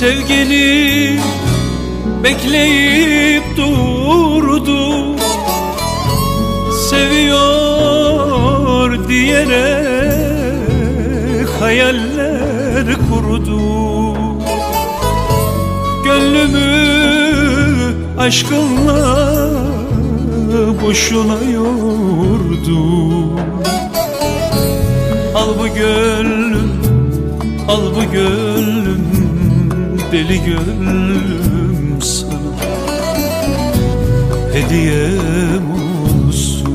Sevgini bekleyip durdu, seviyor diyerek hayaller kurdu. Gönlümü aşkınla boşuna yordu. Al bu gönlüm, al bu gönlüm, deli gönlüm sana hediyem olsun.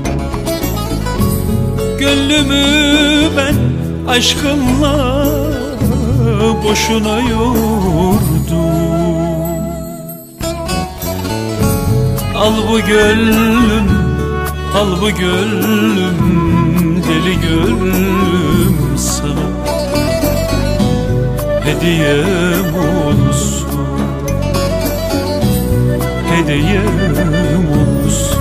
Gönlümü ben aşkımla boşuna yordum. Al bu gönlüm, al bu gönlüm, deli gönlüm sana hediyem olsun, hediyem olsun.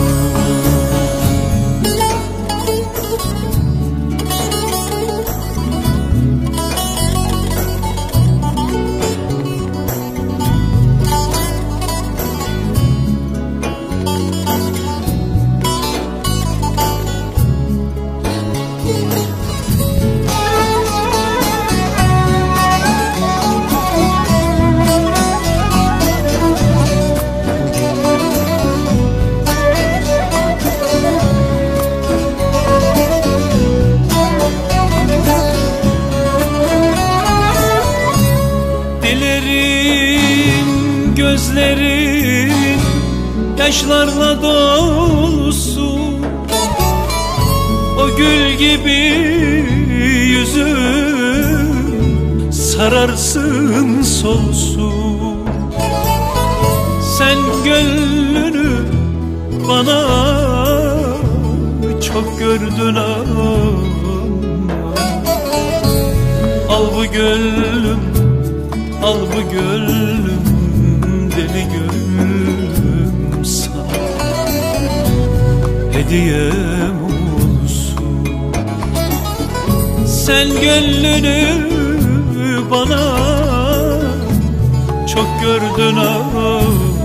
Gözlerin yaşlarla dolusu, o gül gibi yüzün sararsın solsun. Sen gönlünü bana çok gördün ama al bu gönlüm, al bu gönlüm, deli gönlüm sana hediyem olsun. Sen gönlünü bana çok gördün ama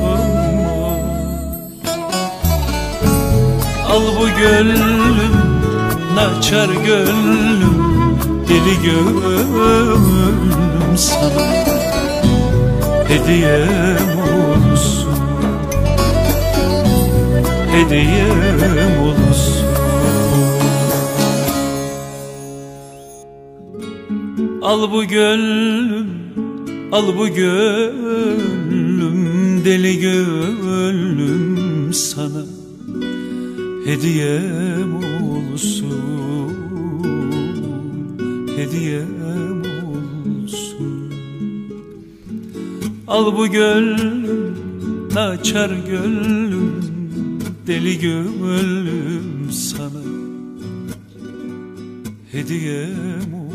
al bu gönlüm, naçar gönlüm, deli gönlüm sana hediyem olsun, hediyem olsun. Al bu gönlüm, al bu gönlüm, deli gönlüm sana hediyem olsun, hediyem olsun. Al bu gönlüm, naçar gönlüm, deli gönlüm sana hediyem olsun.